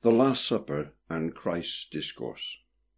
The Last Supper and Christ's Discourse.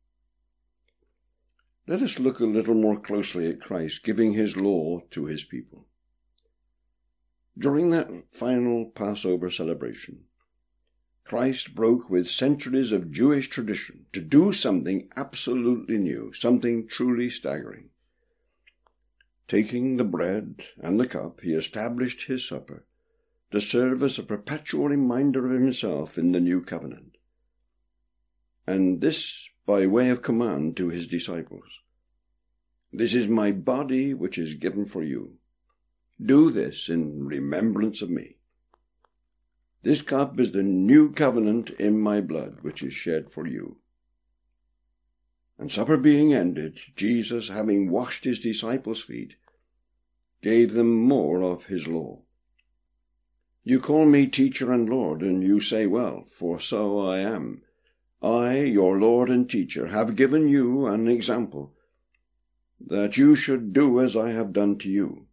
Let us look a little more closely at Christ giving his law to his people. During that final Passover celebration, Christ broke with centuries of Jewish tradition to do something absolutely new, something truly staggering. Taking the bread and the cup, he established his supper to serve as a perpetual reminder of himself in the new covenant. And this by way of command to his disciples. This is my body which is given for you. Do this in remembrance of me. This cup is the new covenant in my blood which is shed for you. And supper being ended, Jesus, having washed his disciples' feet, gave them more of his law. You call me teacher and Lord, and you say well, for so I am. I, your Lord and teacher, have given you an example, that you should do as I have done to you.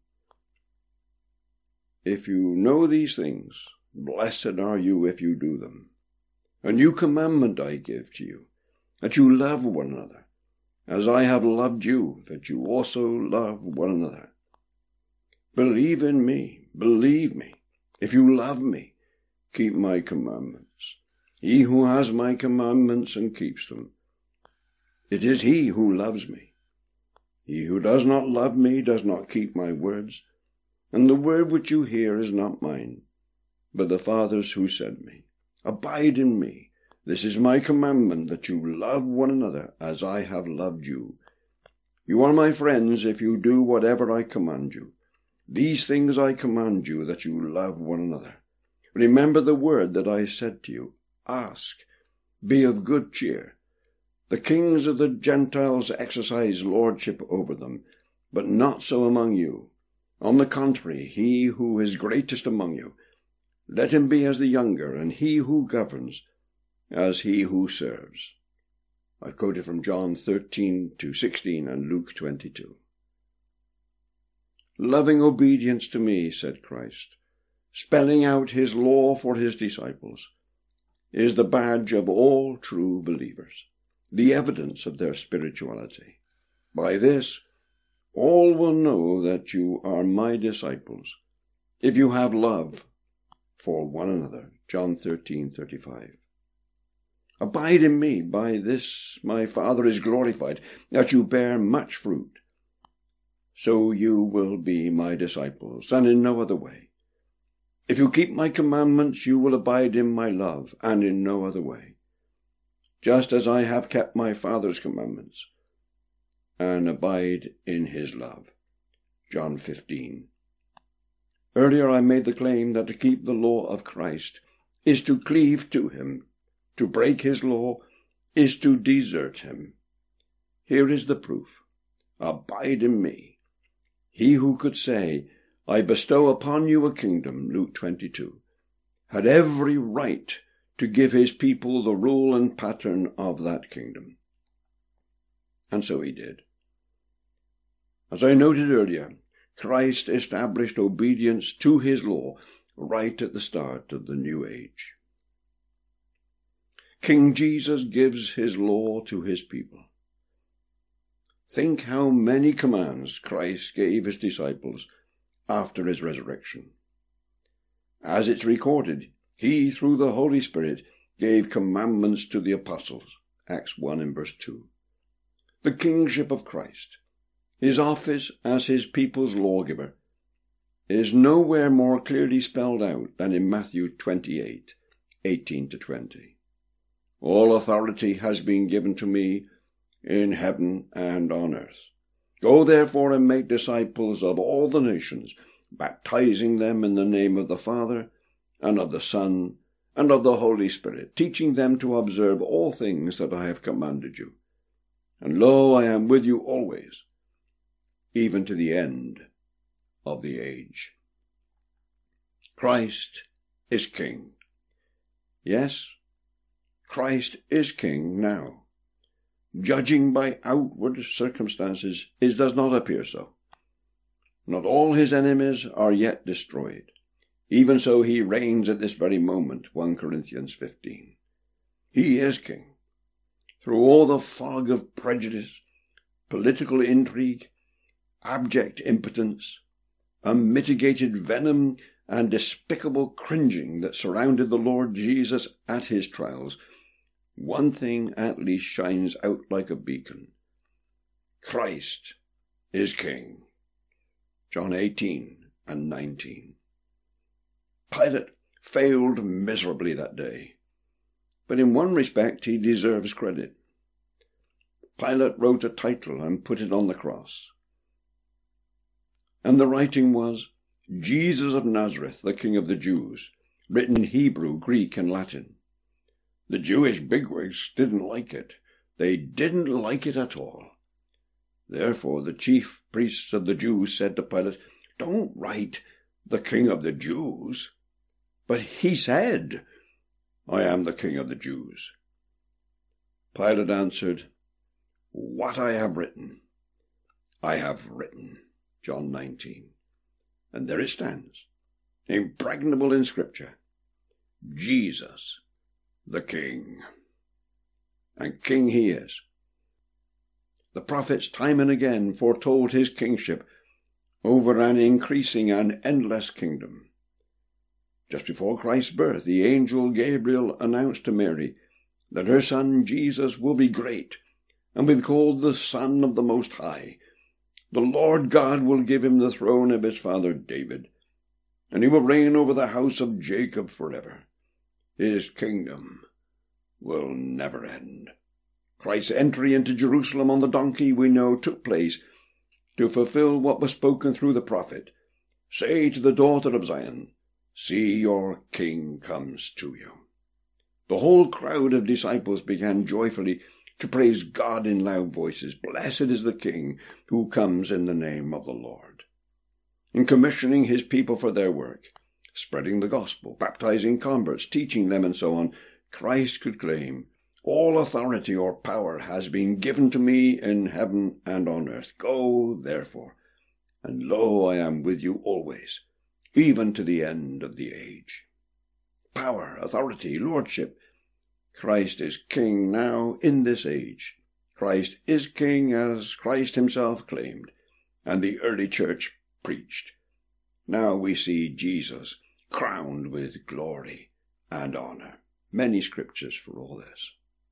If you know these things, blessed are you if you do them. A new commandment I give to you, that you love one another, as I have loved you, that you also love one another. Believe in me, believe me. If you love me, keep my commandments. He who has my commandments and keeps them, it is he who loves me. He who does not love me does not keep my words, and the word which you hear is not mine, but the Father's who sent me. Abide in me. This is my commandment, that you love one another as I have loved you. You are my friends if you do whatever I command you. These things I command you, that you love one another. Remember the word that I said to you. Ask, be of good cheer. The kings of the Gentiles exercise lordship over them, but not so among you. On the contrary, he who is greatest among you, let him be as the younger, and he who governs as he who serves. I've quoted from John 13-16 and Luke 22. Loving obedience to me, said Christ, spelling out his law for his disciples, is the badge of all true believers, the evidence of their spirituality. By this, all will know that you are my disciples, if you have love for one another. John 13:35. Abide in me, by this my Father is glorified, that you bear much fruit. So you will be my disciples, and in no other way. If you keep my commandments, you will abide in my love, and in no other way. Just as I have kept my Father's commandments, and abide in his love. John 15. Earlier I made the claim that to keep the law of Christ is to cleave to him. To break his law is to desert him. Here is the proof. Abide in me. He who could say, I bestow upon you a kingdom, Luke 22, had every right to give his people the rule and pattern of that kingdom. And so he did. As I noted earlier, Christ established obedience to his law right at the start of the new age. King Jesus gives his law to his people. Think how many commands Christ gave his disciples after his resurrection. As it's recorded, he, through the Holy Spirit, gave commandments to the apostles. Acts 1 and verse 2. The kingship of Christ, his office as his people's lawgiver, is nowhere more clearly spelled out than in Matthew 28:18-20. All authority has been given to me in heaven and on earth. Go therefore and make disciples of all the nations, baptizing them in the name of the Father, and of the Son, and of the Holy Spirit, teaching them to observe all things that I have commanded you. And lo, I am with you always, even to the end of the age. Christ is King. Yes, Christ is King now. Judging by outward circumstances, it does not appear so. Not all his enemies are yet destroyed. Even so he reigns at this very moment, 1 Corinthians 15. He is king. Through all the fog of prejudice, political intrigue, abject impotence, unmitigated venom, and despicable cringing that surrounded the Lord Jesus at his trials, one thing at least shines out like a beacon. Christ is king. John 18 and 19. Pilate failed miserably that day, but in one respect he deserves credit. Pilate wrote a title and put it on the cross. And the writing was, Jesus of Nazareth, the King of the Jews, written in Hebrew, Greek, and Latin. The Jewish bigwigs didn't like it. They didn't like it at all. Therefore the chief priests of the Jews said to Pilate, "Don't write the King of the Jews." But he said, "I am the King of the Jews." Pilate answered, "What I have written, I have written." John 19. And there it stands, impregnable in Scripture. Jesus, the King. And King he is. The prophets time and again foretold his kingship over an increasing and endless kingdom. Just before Christ's birth, the angel Gabriel announced to Mary that her son Jesus will be great and will be called the Son of the Most High. The Lord God will give him the throne of his father David, and he will reign over the house of Jacob forever. His kingdom will never end. Christ's entry into Jerusalem on the donkey, we know, took place to fulfill what was spoken through the prophet. Say to the daughter of Zion, see, your king comes to you. The whole crowd of disciples began joyfully to praise God in loud voices. Blessed is the King who comes in the name of the Lord. In commissioning his people for their work, spreading the gospel, baptizing converts, teaching them, and so on, Christ could claim, all authority or power has been given to me in heaven and on earth. Go, therefore, and lo, I am with you always, even to the end of the age. Power, authority, lordship. Christ is king now in this age. Christ is king as Christ himself claimed, and the early church preached. Now we see Jesus crowned with glory and honor. Many scriptures for all this.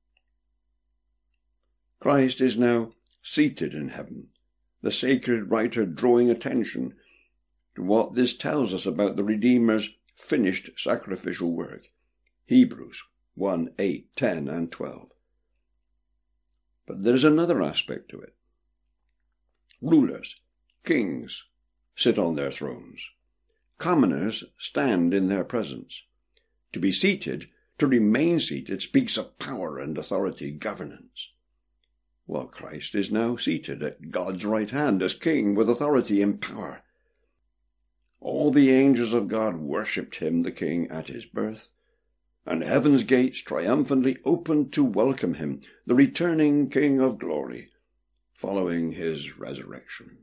Christ is now seated in heaven, the sacred writer drawing attention to what this tells us about the Redeemer's finished sacrificial work. Hebrews 1, 8, 10, and 12. But there's another aspect to it. Rulers, kings, sit on their thrones. Commoners stand in their presence. To be seated, to remain seated, speaks of power and authority, governance. Well, Christ is now seated at God's right hand as king with authority and power. All the angels of God worshipped him, the king, at his birth, and heaven's gates triumphantly opened to welcome him, the returning King of glory, following his resurrection.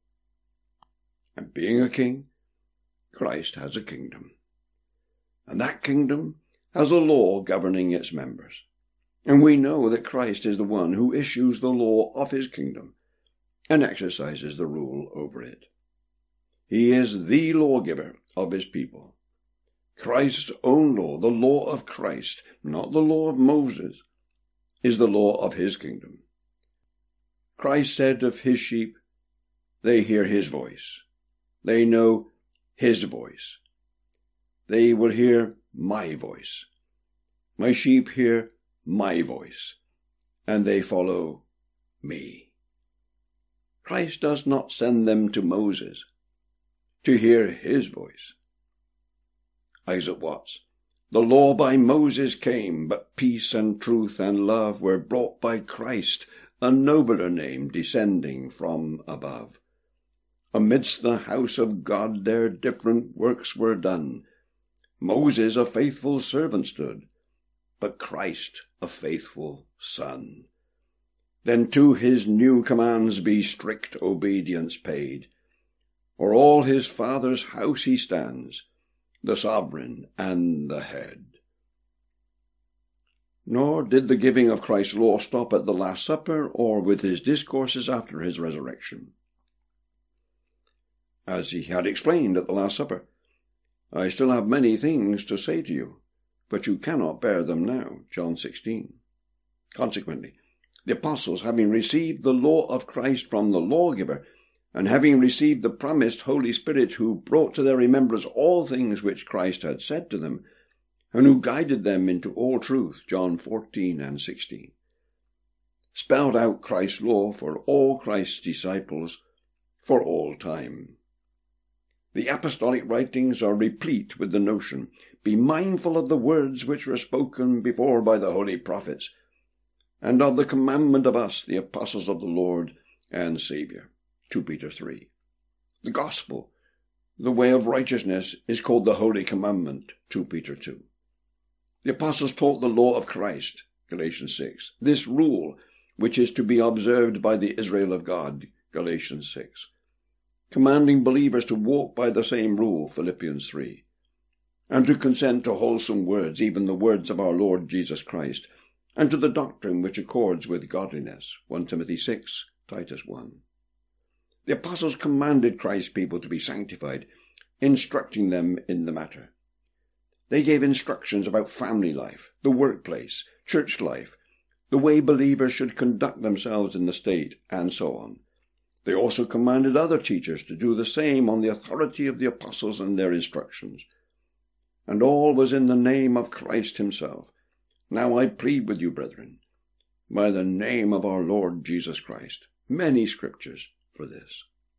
And being a king, Christ has a kingdom. And that kingdom has a law governing its members. And we know that Christ is the one who issues the law of his kingdom and exercises the rule over it. He is the lawgiver of his people. Christ's own law, the law of Christ, not the law of Moses, is the law of his kingdom. Christ said of his sheep, they hear his voice. They know his voice. They will hear my voice. My sheep hear my voice, and they follow me. Christ does not send them to Moses to hear his voice. Isaac Watts. The law by Moses came, but peace and truth and love were brought by Christ, a nobler name descending from above. Amidst the house of God their different works were done. Moses a faithful servant stood, but Christ a faithful son. Then to his new commands be strict obedience paid, or all his Father's house he stands, the sovereign and the head. Nor did the giving of Christ's law stop at the Last Supper or with his discourses after his resurrection. As he had explained at the Last Supper, I still have many things to say to you, but you cannot bear them now. John 16. Consequently, the apostles, having received the law of Christ from the lawgiver, and having received the promised Holy Spirit, who brought to their remembrance all things which Christ had said to them, and who guided them into all truth, John 14 and 16, spelled out Christ's law for all Christ's disciples for all time. The apostolic writings are replete with the notion, be mindful of the words which were spoken before by the holy prophets, and of the commandment of us, the apostles of the Lord and Saviour. 2 Peter 3. The gospel, the way of righteousness, is called the Holy Commandment. 2 Peter 2. The apostles taught the law of Christ. Galatians 6. This rule, which is to be observed by the Israel of God. Galatians 6. Commanding believers to walk by the same rule. Philippians 3. And to consent to wholesome words, even the words of our Lord Jesus Christ, and to the doctrine which accords with godliness. 1 Timothy 6, Titus 1. The apostles commanded Christ's people to be sanctified, instructing them in the matter. They gave instructions about family life, the workplace, church life, the way believers should conduct themselves in the state, and so on. They also commanded other teachers to do the same on the authority of the apostles and their instructions. And all was in the name of Christ himself. Now I plead with you, brethren, by the name of our Lord Jesus Christ, many scriptures for this.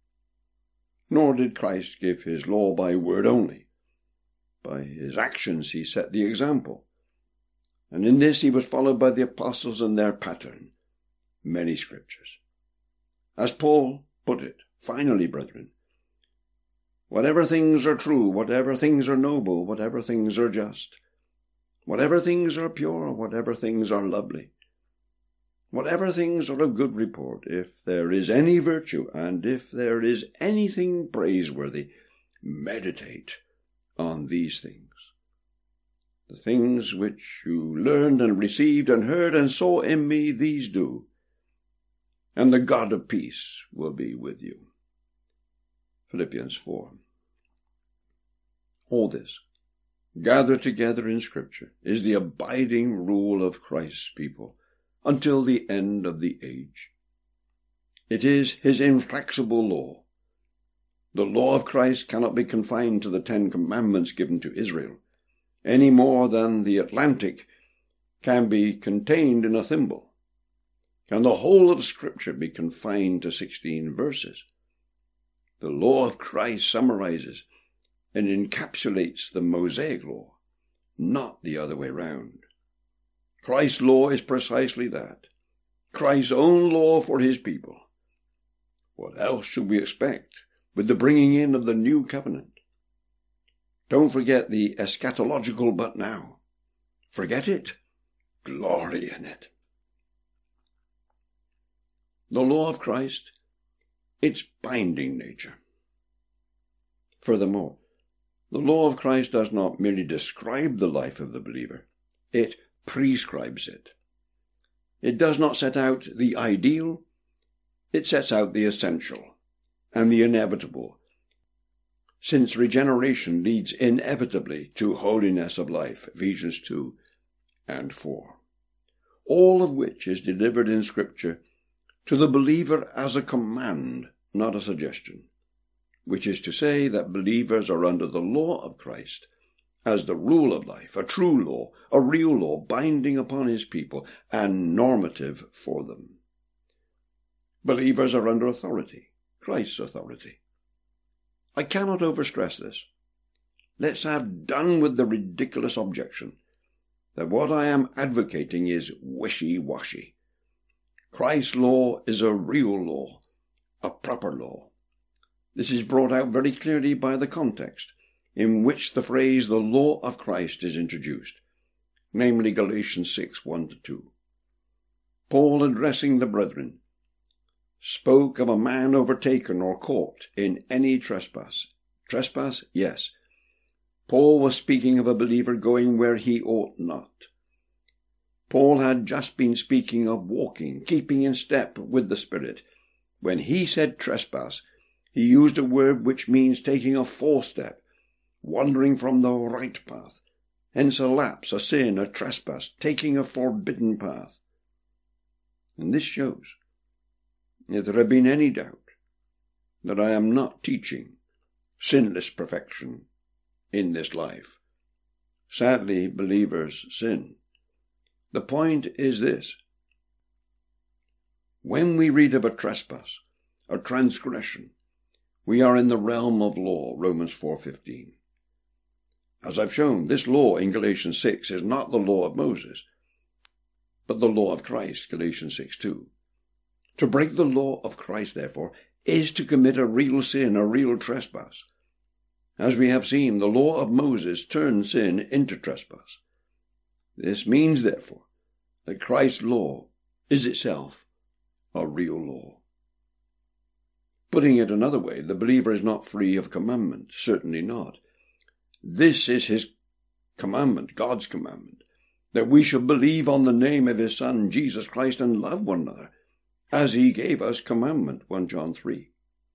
Nor did Christ give his law by word only. By his actions he set the example, and in this he was followed by the apostles and their pattern, many scriptures. As Paul put it, finally, brethren, whatever things are true, whatever things are noble, whatever things are just, whatever things are pure, whatever things are lovely, whatever things are of good report, if there is any virtue, and if there is anything praiseworthy, meditate on these things. The things which you learned and received and heard and saw in me, these do, and the God of peace will be with you. Philippians 4. All this, gathered together in Scripture, is the abiding rule of Christ's people until the end of the age. It is his inflexible law. The law of Christ cannot be confined to the 10 Commandments given to Israel, any more than the Atlantic can be contained in a thimble. Can the whole of Scripture be confined to 16 verses? The law of Christ summarizes and encapsulates the Mosaic law, not the other way round. Christ's law is precisely that, Christ's own law for his people. What else should we expect with the bringing in of the new covenant? Don't forget the eschatological but now. Forget it, glory in it. The law of Christ, its binding nature. Furthermore, the law of Christ does not merely describe the life of the believer, it prescribes it. It does not set out the ideal, it sets out the essential and the inevitable, since regeneration leads inevitably to holiness of life, Ephesians 2 and 4. All of which is delivered in Scripture to the believer as a command, not a suggestion, which is to say that believers are under the law of Christ as the rule of life, a true law, a real law binding upon his people and normative for them. Believers are under authority, Christ's authority. I cannot overstress this. Let's have done with the ridiculous objection that what I am advocating is wishy-washy. Christ's law is a real law, a proper law. This is brought out very clearly by the context in which the phrase the law of Christ is introduced, namely Galatians 6, 1-2. Paul, addressing the brethren, spoke of a man overtaken or caught in any trespass. Trespass? Yes. Paul was speaking of a believer going where he ought not. Paul had just been speaking of walking, keeping in step with the Spirit. When he said trespass, he used a word which means taking a false step, wandering from the right path. Hence a lapse, a sin, a trespass, taking a forbidden path. And this shows, if there had been any doubt, that I am not teaching sinless perfection in this life. Sadly, believers sin. The point is this. When we read of a trespass, a transgression, we are in the realm of law, Romans 4:15. As I've shown, this law in Galatians 6 is not the law of Moses, but the law of Christ, Galatians 6:2. To break the law of Christ, therefore, is to commit a real sin, a real trespass. As we have seen, the law of Moses turned sin into trespass. This means, therefore, that Christ's law is itself a real law. Putting it another way, the believer is not free of commandment, certainly not. This is his commandment, God's commandment, that we should believe on the name of his Son, Jesus Christ, and love one another, as he gave us commandment, 1 John 3.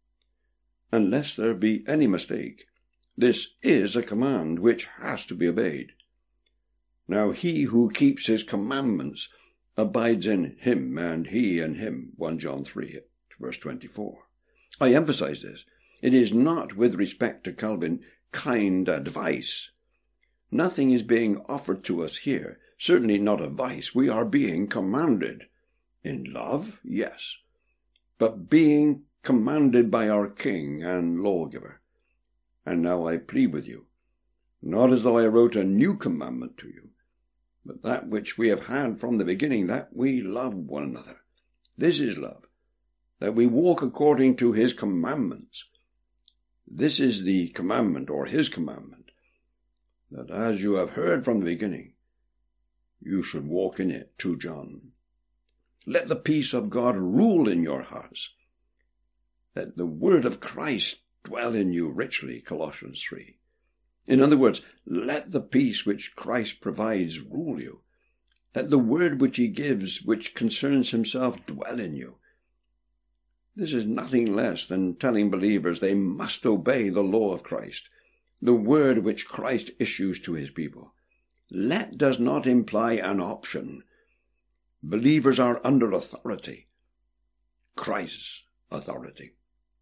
Unless there be any mistake, this is a command which has to be obeyed. Now he who keeps his commandments abides in him, and he in him, 1 John 3, verse 24. I emphasize this. It is not, with respect to Calvin, kind advice. Nothing is being offered to us here, certainly not advice. We are being commanded. In love, yes, but being commanded by our King and lawgiver. And now I plead with you, not as though I wrote a new commandment to you, but that which we have had from the beginning, that we love one another. This is love, that we walk according to his commandments. This is the commandment, or his commandment, that as you have heard from the beginning, you should walk in it, 2 John. Let the peace of God rule in your hearts. Let the word of Christ dwell in you richly, Colossians 3. In other words, let the peace which Christ provides rule you. Let the word which he gives, which concerns himself, dwell in you. This is nothing less than telling believers they must obey the law of Christ, the word which Christ issues to his people. Let does not imply an option. Believers are under authority, Christ's authority.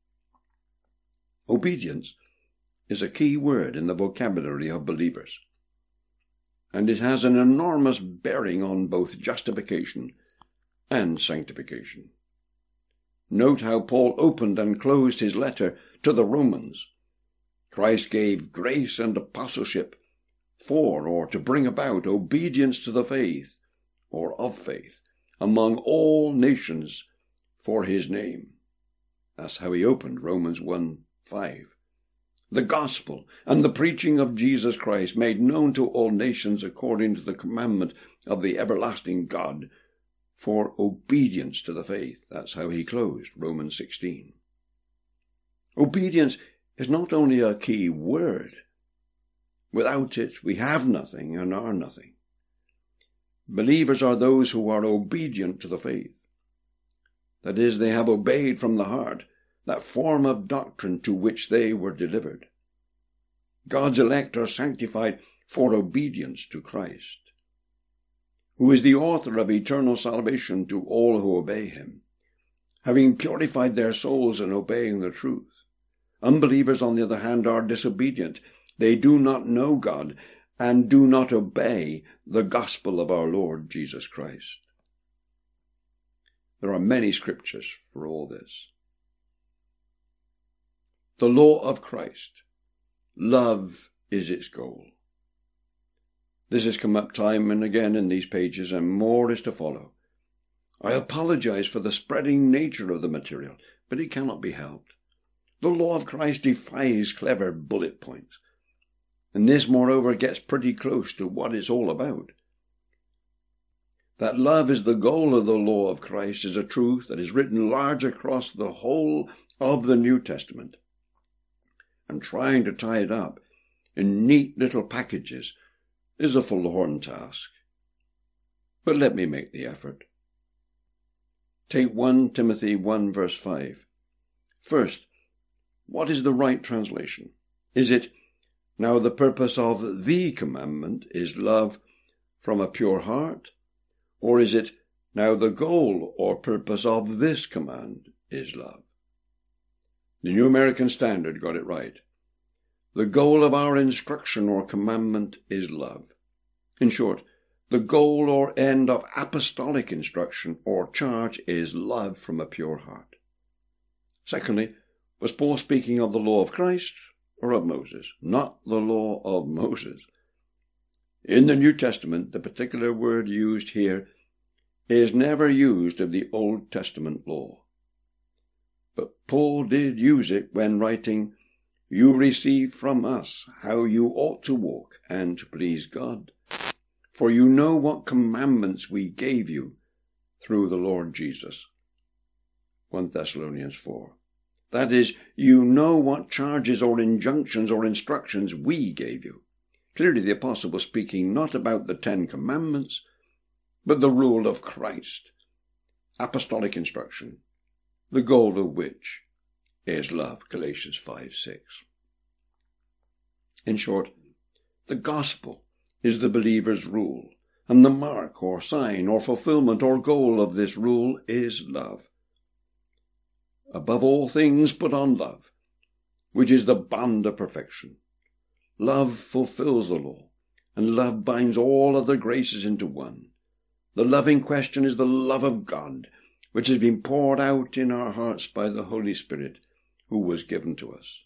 Obedience is a key word in the vocabulary of believers, and it has an enormous bearing on both justification and sanctification. Note how Paul opened and closed his letter to the Romans. Christ gave grace and apostleship for, or to bring about, obedience to the faith, or of faith, among all nations for his name. That's how he opened Romans 1:5. The gospel and the preaching of Jesus Christ made known to all nations according to the commandment of the everlasting God for obedience to the faith. That's how he closed Romans 16. Obedience is not only a key word. Without it, we have nothing and are nothing. Believers are those who are obedient to the faith. That is, they have obeyed from the heart that form of doctrine to which they were delivered. God's elect are sanctified for obedience to Christ, who is the author of eternal salvation to all who obey him, having purified their souls in obeying the truth. Unbelievers, on the other hand, are disobedient. They do not know God and do not obey the gospel of our Lord Jesus Christ. There are many scriptures for all this. The law of Christ. Love is its goal. This has come up time and again in these pages, and more is to follow. I apologize for the spreading nature of the material, but it cannot be helped. The law of Christ defies clever bullet points, and this, moreover, gets pretty close to what it's all about. That love is the goal of the law of Christ is a truth that is written large across the whole of the New Testament, and trying to tie it up in neat little packages is a forlorn task. but let me make the effort. Take 1 Timothy 1 verse 5. First, what is the right translation? Is it, "Now the purpose of the commandment is love from a pure heart"? Or is it, "Now the goal or purpose of this command is love"? The New American Standard got it right. The goal of our instruction or commandment is love. In short, the goal or end of apostolic instruction or charge is love from a pure heart. Secondly, was Paul speaking of the law of Christ or of Moses? Not the law of Moses. In the New Testament, the particular word used here is never used of the Old Testament law. But Paul did use it when writing, "You received from us how you ought to walk and to please God. For you know what commandments we gave you through the Lord Jesus." 1 Thessalonians 4. That is, you know what charges or injunctions or instructions we gave you. Clearly the apostle was speaking not about the 10 Commandments, but the rule of Christ, apostolic instruction, the goal of which is love, Galatians 5:6. In short, the gospel is the believer's rule, and the mark or sign or fulfillment or goal of this rule is love. Above all things put on love, which is the bond of perfection. Love fulfills the law, and love binds all other graces into one. The love in question is the love of God, which has been poured out in our hearts by the Holy Spirit, who was given to us.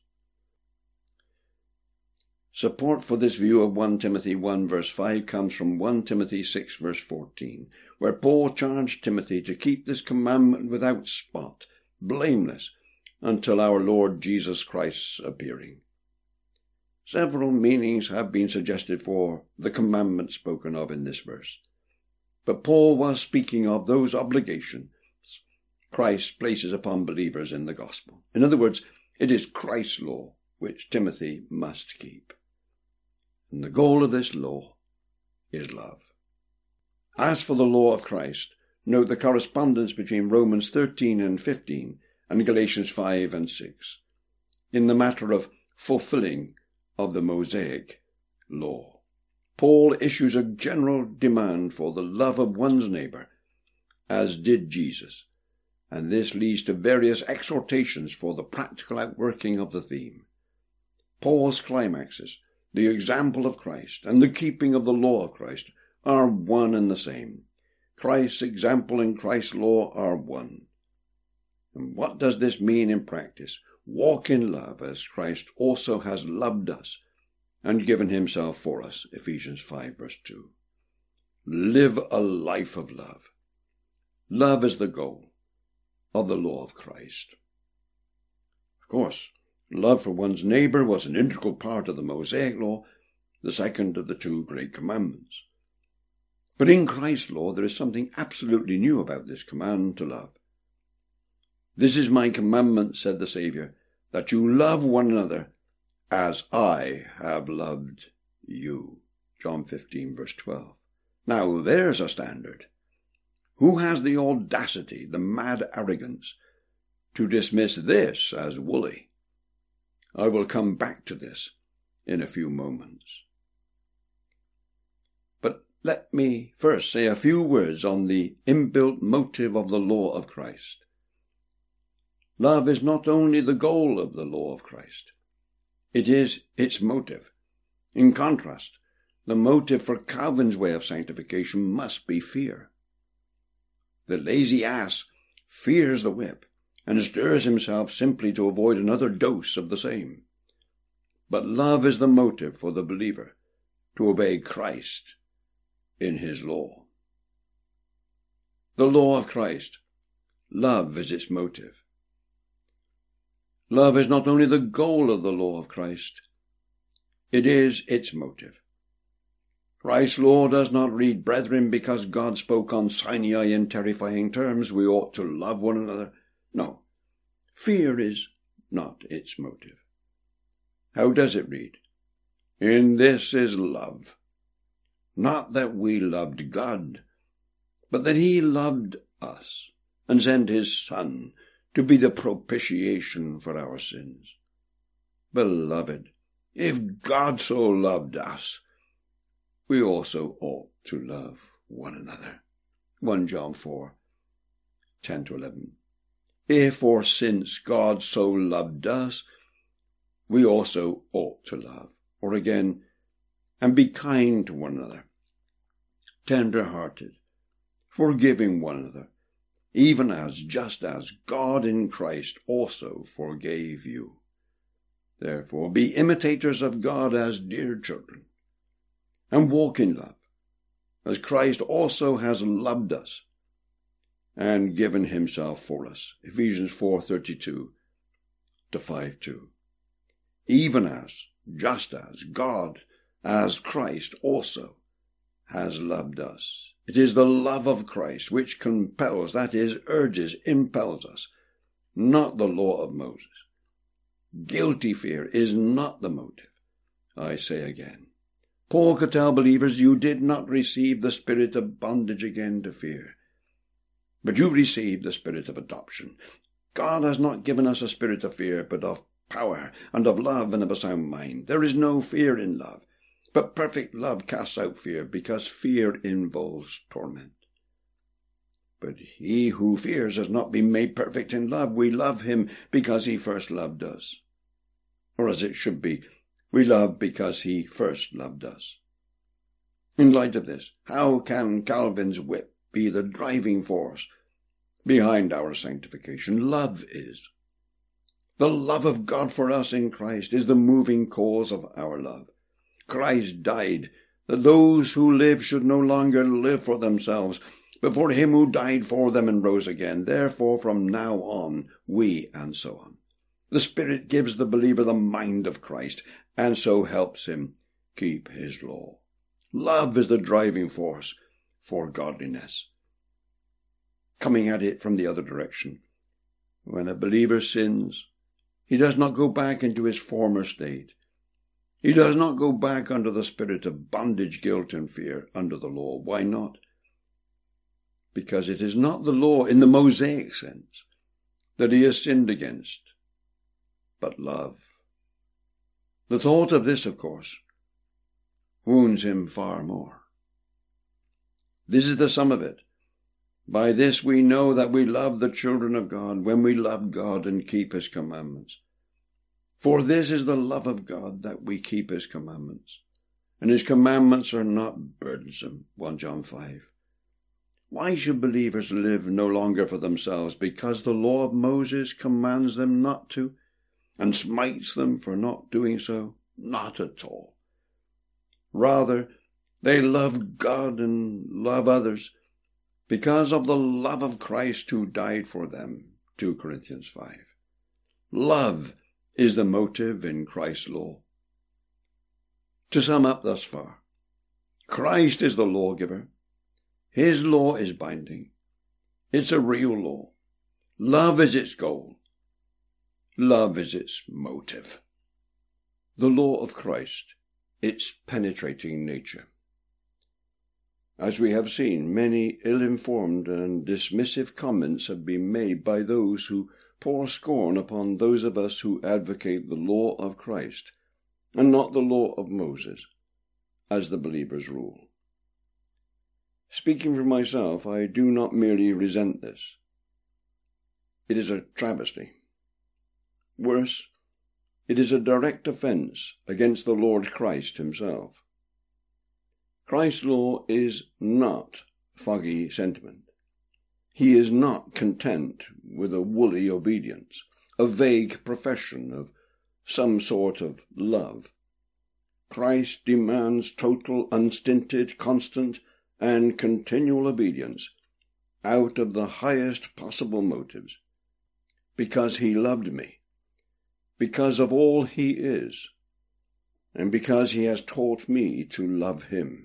Support for this view of 1 Timothy 1 verse 5 comes from 1 Timothy 6 verse 14, where Paul charged Timothy to keep this commandment without spot, blameless, until our Lord Jesus Christ's appearing. Several meanings have been suggested for the commandment spoken of in this verse, but Paul was speaking of those obligations Christ places upon believers in the gospel. In other words, it is Christ's law which Timothy must keep. And the goal of this law is love. As for the law of Christ, note the correspondence between Romans 13 and 15 and Galatians 5 and 6 in the matter of fulfilling of the Mosaic law. Paul issues a general demand for the love of one's neighbor, as did Jesus, and this leads to various exhortations for the practical outworking of the theme. Paul's climaxes, the example of Christ, and the keeping of the law of Christ are one and the same. Christ's example and Christ's law are one. And what does this mean in practice? Walk in love as Christ also has loved us and given himself for us, Ephesians 5 verse 2. Live a life of love. Love is the goal of the law of Christ. Of course, love for one's neighbor was an integral part of the Mosaic law, the second of the 2 great commandments. But in Christ's law there is something absolutely new about this command to love. "This is my commandment," said the Saviour, "that you love one another as I have loved you." John 15 verse 12. Now there's a standard. Who has the audacity, the mad arrogance, to dismiss this as woolly? I will come back to this in a few moments. But let me first say a few words on the inbuilt motive of the law of Christ. Love is not only the goal of the law of Christ, it is its motive. In contrast, the motive for Calvin's way of sanctification must be fear. The lazy ass fears the whip and stirs himself simply to avoid another dose of the same. But love is the motive for the believer to obey Christ in his law. The law of Christ, love is its motive. Love is not only the goal of the law of Christ, it is its motive. Christ's law does not read, "Brethren, because God spoke on Sinai in terrifying terms, we ought to love one another." No, fear is not its motive. How does it read? "In this is love, not that we loved God, but that he loved us and sent his Son to be the propitiation for our sins. Beloved, if God so loved us, we also ought to love one another. 1 John 4, 10-11. If or since God so loved us, we also ought to love. Or again, and be kind to one another, tender-hearted, forgiving one another, even just as God in Christ also forgave you. Therefore, be imitators of God as dear children, and walk in love, as Christ also has loved us and given himself for us. Ephesians 4:32-5:2. Even as, just as, God, as Christ also has loved us. It is the love of Christ which compels, that is, urges, impels us, not the law of Moses. Guilty fear is not the motive. I say again, Paul could tell believers, you did not receive the spirit of bondage again to fear, but you received the spirit of adoption. God has not given us a spirit of fear, but of power and of love and of a sound mind. There is no fear in love, but perfect love casts out fear, because fear involves torment. But he who fears has not been made perfect in love. We love him because he first loved us. Or as it should be, we love because he first loved us. In light of this, how can Calvin's whip be the driving force behind our sanctification? Love is. The love of God for us in Christ is the moving cause of our love. Christ died that those who live should no longer live for themselves, but for him who died for them and rose again. Therefore, from now on, we, and so on. The Spirit gives the believer the mind of Christ, and so helps him keep his law. Love is the driving force for godliness. Coming at it from the other direction, when a believer sins, he does not go back into his former state. He does not go back under the spirit of bondage, guilt, and fear under the law. Why not? Because it is not the law in the Mosaic sense that he has sinned against, but love. The thought of this, of course, wounds him far more. This is the sum of it. By this we know that we love the children of God, when we love God and keep his commandments. For this is the love of God, that we keep his commandments. And his commandments are not burdensome. 1 John 5. Why should believers live no longer for themselves? Because the law of Moses commands them not to, and smites them for not doing so? Not at all. Rather, they love God and love others because of the love of Christ who died for them. 2 Corinthians 5. Love is the motive in Christ's law. To sum up thus far, Christ is the lawgiver. His law is binding. It's a real law. Love is its goal. Love is its motive. The law of Christ, its penetrating nature. As we have seen, many ill-informed and dismissive comments have been made by those who pour scorn upon those of us who advocate the law of Christ, and not the law of Moses, as the believer's rule. Speaking for myself, I do not merely resent this. It is a travesty. Worse, it is a direct offence against the Lord Christ himself. Christ's law is not foggy sentiment. He is not content with a woolly obedience, a vague profession of some sort of love. Christ demands total, unstinted, constant, and continual obedience out of the highest possible motives, because he loved me, because of all he is, and because he has taught me to love him.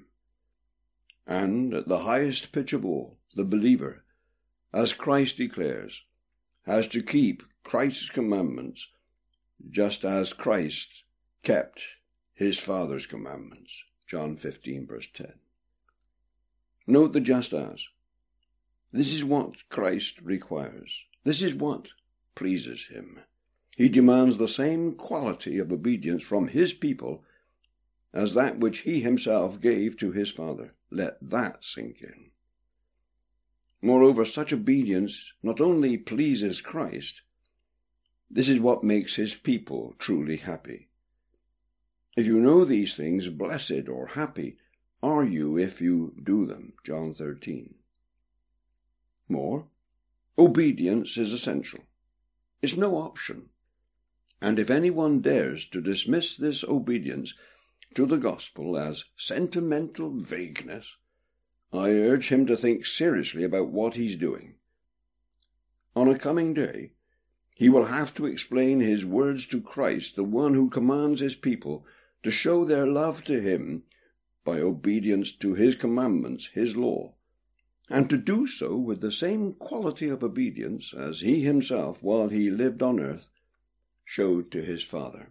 And at the highest pitch of all, the believer, as Christ declares, has to keep Christ's commandments, just as Christ kept his Father's commandments. John 15, verse 10. Note the just as. This is what Christ requires. This is what pleases him. He demands the same quality of obedience from his people as that which he himself gave to his Father. Let that sink in. Moreover, such obedience not only pleases Christ, this is what makes his people truly happy. If you know these things, blessed or happy are you if you do them. John 13. More, obedience is essential. It's no option. And if anyone dares to dismiss this obedience to the gospel as sentimental vagueness, I urge him to think seriously about what he's doing. On a coming day, he will have to explain his words to Christ, the one who commands his people to show their love to him by obedience to his commandments, his law, and to do so with the same quality of obedience as he himself, while he lived on earth, showed to his Father.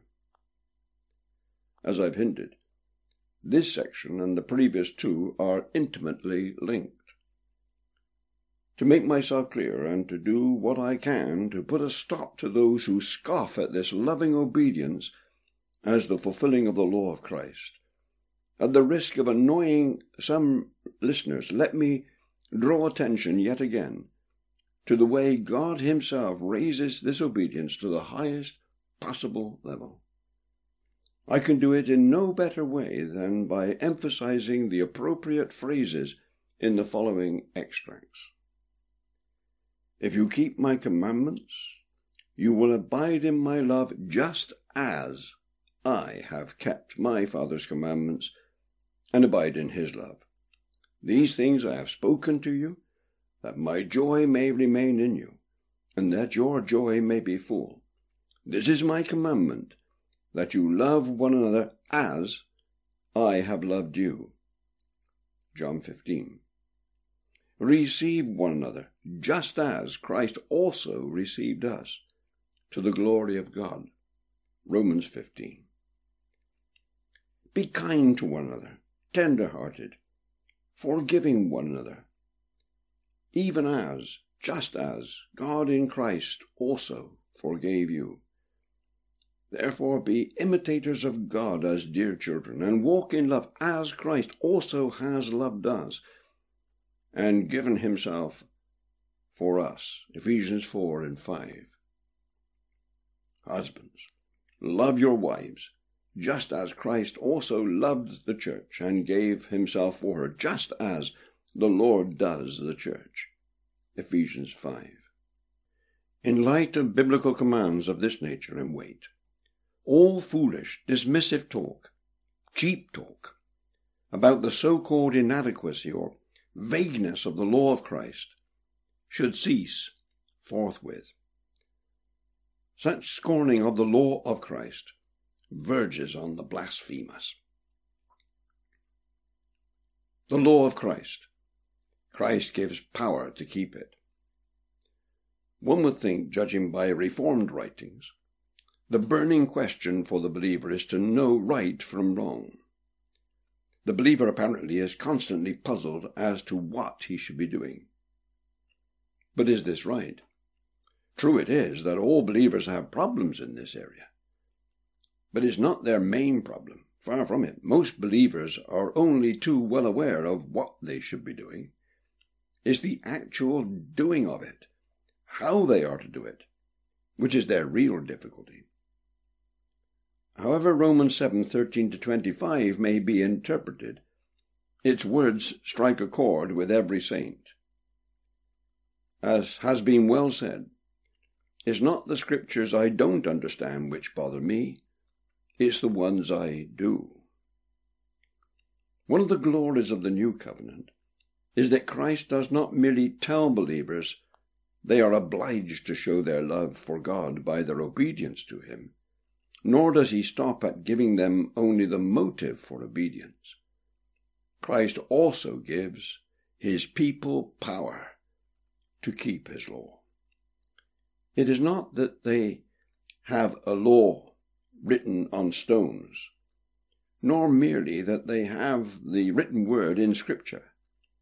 As I've hinted, this section and the previous two are intimately linked. To make myself clear and to do what I can to put a stop to those who scoff at this loving obedience as the fulfilling of the law of Christ, at the risk of annoying some listeners, let me draw attention yet again to the way God himself raises this obedience to the highest possible level. I can do it in no better way than by emphasizing the appropriate phrases in the following extracts. If you keep my commandments, you will abide in my love just as I have kept my Father's commandments and abide in his love. These things I have spoken to you, that my joy may remain in you, and that your joy may be full. This is my commandment, that you love one another as I have loved you. John 15. Receive one another, just as Christ also received us, to the glory of God. Romans 15. Be kind to one another, tender-hearted, forgiving one another, even as, just as, God in Christ also forgave you. Therefore be imitators of God as dear children, and walk in love as Christ also has loved us, and given himself for us. Ephesians 4 and 5. Husbands, love your wives, just as Christ also loved the church and gave himself for her, just as the Lord does the church. Ephesians 5. In light of biblical commands of this nature and weight, all foolish, dismissive talk, cheap talk, about the so-called inadequacy or vagueness of the law of Christ should cease forthwith. Such scorning of the law of Christ verges on the blasphemous. The law of Christ. Christ gives power to keep it. One would think, judging by Reformed writings, the burning question for the believer is to know right from wrong. The believer apparently is constantly puzzled as to what he should be doing. But is this right? True it is that all believers have problems in this area. But it's not their main problem. Far from it. Most believers are only too well aware of what they should be doing. It's the actual doing of it, how they are to do it, which is their real difficulty. However Romans 7:13-25 may be interpreted, its words strike a chord with every saint. As has been well said, it's not the scriptures I don't understand which bother me, it's the ones I do. One of the glories of the new covenant is that Christ does not merely tell believers they are obliged to show their love for God by their obedience to him, nor does he stop at giving them only the motive for obedience. Christ also gives his people power to keep his law. It is not that they have a law written on stones, nor merely that they have the written word in Scripture.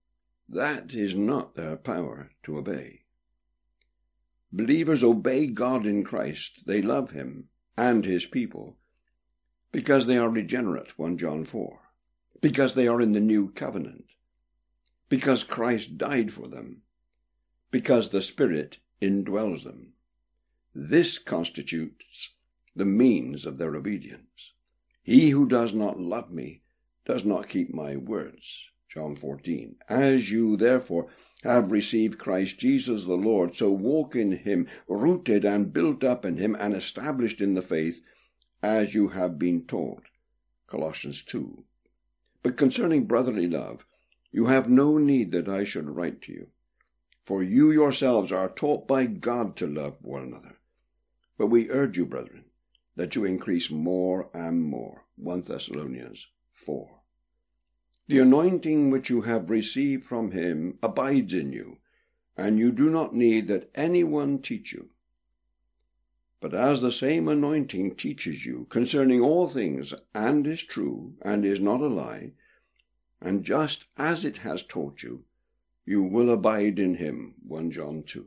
That is not their power to obey. Believers obey God in Christ. They love him and his people because they are regenerate, 1 John 4, because they are in the new covenant, because Christ died for them, because the Spirit indwells them. This constitutes the means of their obedience. He who does not love me does not keep my words. John 14. As you therefore have received Christ Jesus the Lord, so walk in him, rooted and built up in him, and established in the faith, as you have been taught. Colossians 2. But concerning brotherly love, you have no need that I should write to you, for you yourselves are taught by God to love one another. But we urge you, brethren, that you increase more and more. 1 Thessalonians 4. The anointing which you have received from him abides in you, and you do not need that anyone teach you. But as the same anointing teaches you concerning all things, and is true, and is not a lie, and just as it has taught you, you will abide in him. 1 John 2.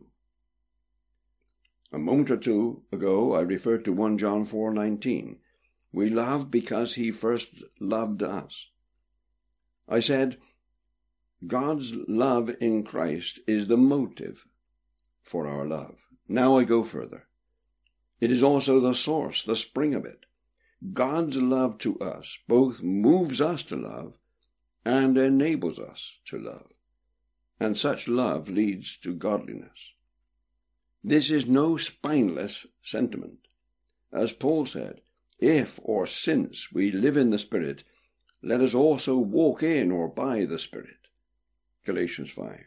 A moment or two ago I referred to 1 John 4:19. We love because he first loved us. I said, God's love in Christ is the motive for our love. Now I go further. It is also the source, the spring of it. God's love to us both moves us to love and enables us to love. And such love leads to godliness. This is no spineless sentiment. As Paul said, if or since we live in the Spirit, let us also walk in or by the Spirit. Galatians 5.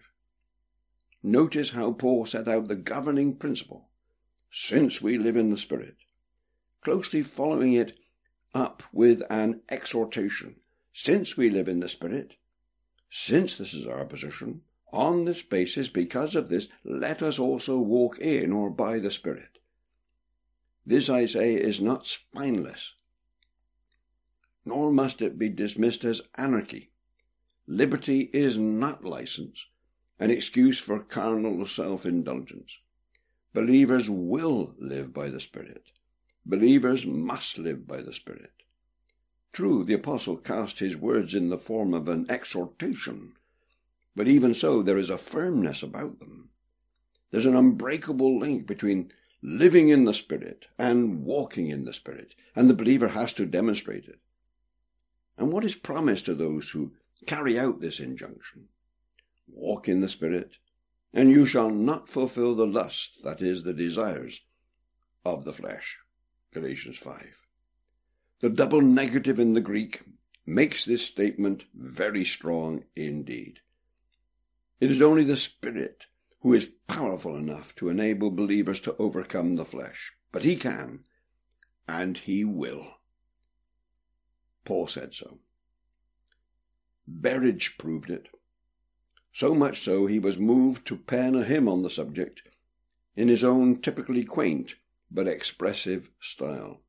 Notice how Paul set out the governing principle, since we live in the Spirit, closely following it up with an exhortation, since we live in the Spirit, since this is our position, on this basis, because of this, let us also walk in or by the Spirit. This, I say, is not spineless, nor must it be dismissed as anarchy. Liberty is not license, an excuse for carnal self-indulgence. Believers will live by the Spirit. Believers must live by the Spirit. True, the apostle cast his words in the form of an exhortation, but even so there is a firmness about them. There's an unbreakable link between living in the Spirit and walking in the Spirit, and the believer has to demonstrate it. And what is promised to those who carry out this injunction? Walk in the Spirit, and you shall not fulfill the lust, that is, the desires of the flesh. Galatians 5. The double negative in the Greek makes this statement very strong indeed. It is only the Spirit who is powerful enough to enable believers to overcome the flesh. But he can, and he will. Paul said so. Berridge proved it. So much so he was moved to pen a hymn on the subject in his own typically quaint but expressive style.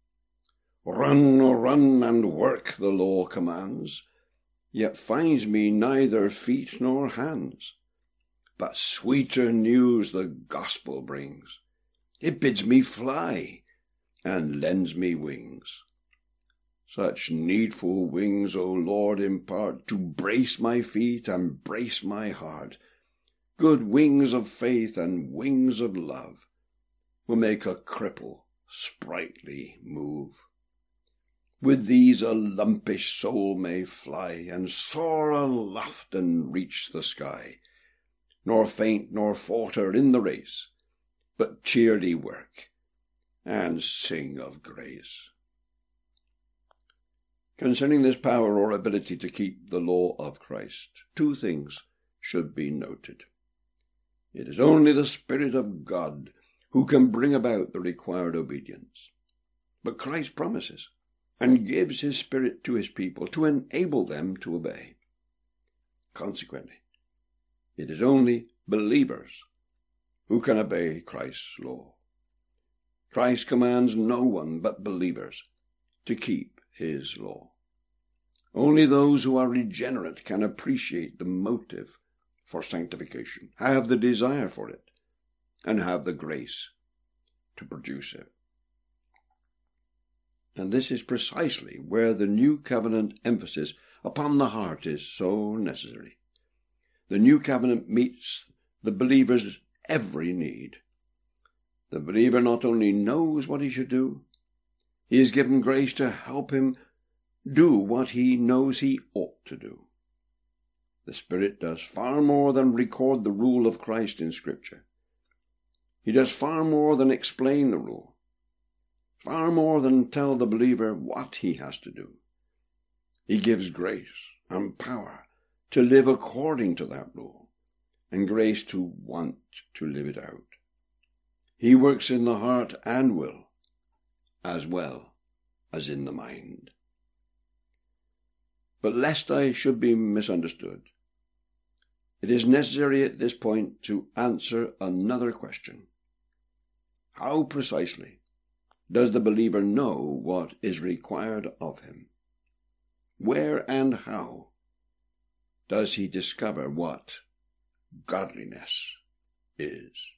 Run, oh run, and work, the law commands, yet finds me neither feet nor hands. But sweeter news the gospel brings. It bids me fly, and lends me wings. Such needful wings, O Lord, impart, to brace my feet and brace my heart. Good wings of faith and wings of love will make a cripple sprightly move. With these a lumpish soul may fly, and soar aloft and reach the sky, nor faint nor falter in the race, but cheerly work, and sing of grace. Concerning this power or ability to keep the law of Christ, two things should be noted. It is only the Spirit of God who can bring about the required obedience. But Christ promises and gives his Spirit to his people to enable them to obey. Consequently, it is only believers who can obey Christ's law. Christ commands no one but believers to keep his law. Only those who are regenerate can appreciate the motive for sanctification, have the desire for it, and have the grace to produce it. And this is precisely where the New Covenant emphasis upon the heart is so necessary. The New Covenant meets the believer's every need. The believer not only knows what he should do, he is given grace to help him do what he knows he ought to do. The Spirit does far more than record the rule of Christ in Scripture. He does far more than explain the rule, far more than tell the believer what he has to do. He gives grace and power to live according to that rule, and grace to want to live it out. He works in the heart and will, as well as in the mind. But lest I should be misunderstood, it is necessary at this point to answer another question. How precisely does the believer know what is required of him? Where and how does he discover what godliness is?